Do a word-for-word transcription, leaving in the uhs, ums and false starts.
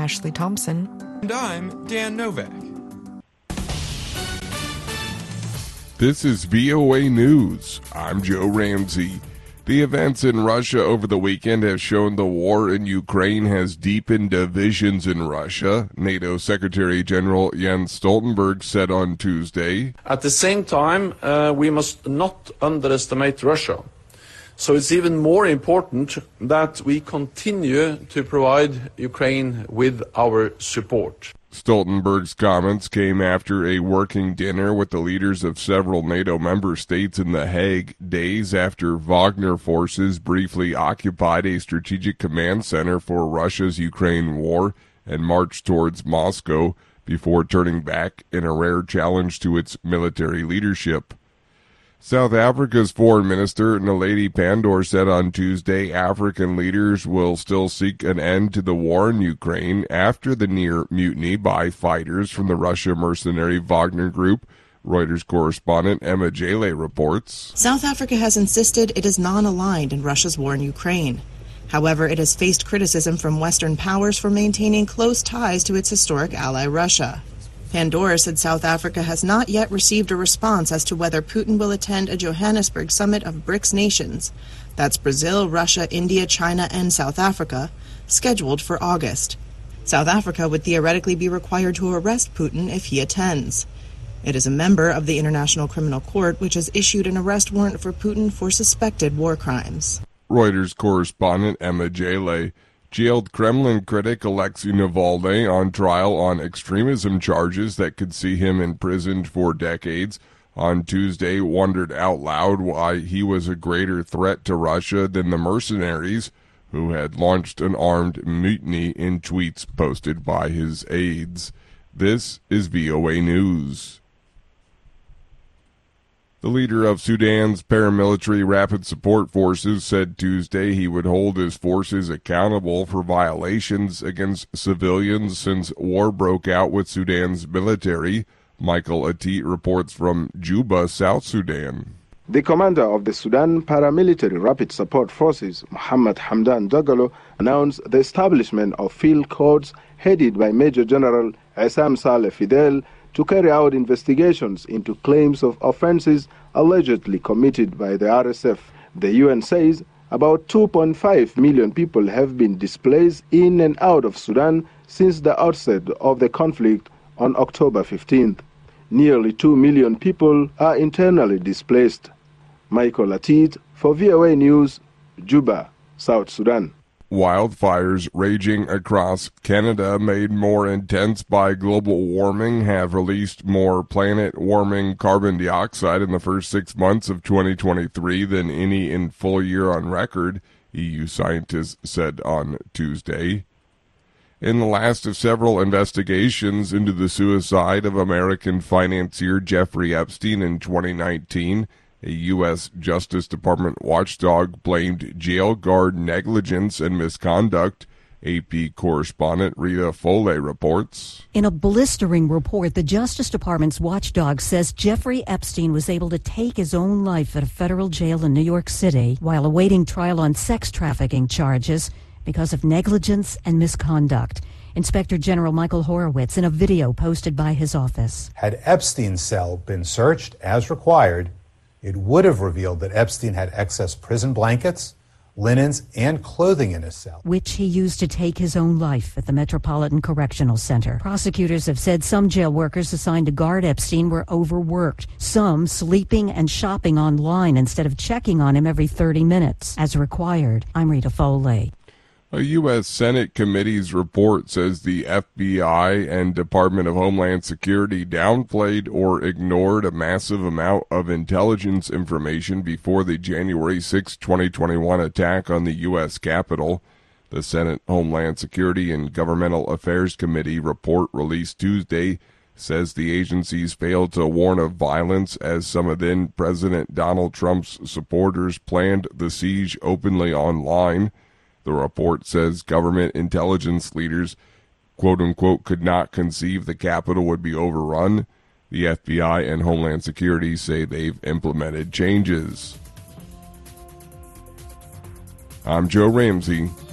Ashley Thompson. And I'm Dan Novak. This is V O A News. I'm Joe Ramsey. The events in Russia over the weekend have shown the war in Ukraine has deepened divisions in Russia, NATO Secretary General Jens Stoltenberg said on Tuesday. At the same time, uh, we must not underestimate Russia. So it's even more important that we continue to provide Ukraine with our support. Stoltenberg's comments came after a working dinner with the leaders of several NATO member states in The Hague, days after Wagner forces briefly occupied a strategic command center for Russia's Ukraine war and marched towards Moscow before turning back in a rare challenge to its military leadership. South Africa's Foreign Minister Naledi Pandor said on Tuesday African leaders will still seek an end to the war in Ukraine after the near mutiny by fighters from the Russia mercenary Wagner Group. Reuters correspondent Emma Jale reports. South Africa has insisted it is non-aligned in Russia's war in Ukraine. However, it has faced criticism from Western powers for maintaining close ties to its historic ally Russia. Pandora said South Africa has not yet received a response as to whether Putin will attend a Johannesburg summit of BRICS nations, that's Brazil, Russia, India, China, and South Africa, scheduled for August. South Africa would theoretically be required to arrest Putin if he attends. It is a member of the International Criminal Court, which has issued an arrest warrant for Putin for suspected war crimes. Reuters correspondent Emma Jale. Jailed Kremlin critic Alexei Navalny on trial on extremism charges that could see him imprisoned for decades, on Tuesday wondered out loud why he was a greater threat to Russia than the mercenaries who had launched an armed mutiny in tweets posted by his aides. This is V O A News. The leader of Sudan's paramilitary Rapid Support Forces said Tuesday he would hold his forces accountable for violations against civilians since war broke out with Sudan's military. Michael Atit reports from Juba, South Sudan. The commander of the Sudan Paramilitary Rapid Support Forces, Mohammed Hamdan Dagalo, announced the establishment of field codes headed by Major General Essam Saleh Fidel to carry out investigations into claims of offenses allegedly committed by the R S F. The U N says about two point five million people have been displaced in and out of Sudan since the outset of the conflict on October fifteenth. Nearly two million people are internally displaced. Michael Atit for V O A News, Juba, South Sudan. Wildfires raging across Canada, made more intense by global warming, have released more planet-warming carbon dioxide in the first six months of twenty twenty-three than any in full year on record, E U scientists said on Tuesday. In the last of several investigations into the suicide of American financier Jeffrey Epstein in twenty nineteen, a U S Justice Department watchdog blamed jail guard negligence and misconduct. A P correspondent Rita Foley reports. In a blistering report, the Justice Department's watchdog says Jeffrey Epstein was able to take his own life at a federal jail in New York City while awaiting trial on sex trafficking charges because of negligence and misconduct. Inspector General Michael Horowitz in a video posted by his office. Had Epstein's cell been searched as required, it would have revealed that Epstein had excess prison blankets, linens, and clothing in his cell, which he used to take his own life at the Metropolitan Correctional Center. Prosecutors have said some jail workers assigned to guard Epstein were overworked, some sleeping and shopping online instead of checking on him every thirty minutes, as required. I'm Rita Foley. A U S Senate committee's report says the F B I and Department of Homeland Security downplayed or ignored a massive amount of intelligence information before the January sixth, twenty twenty-one attack on the U S Capitol. The Senate Homeland Security and Governmental Affairs Committee report released Tuesday says the agencies failed to warn of violence as some of then-President Donald Trump's supporters planned the siege openly online. The report says government intelligence leaders, quote-unquote, could not conceive the Capitol would be overrun. The F B I and Homeland Security say they've implemented changes. I'm Joe Ramsey.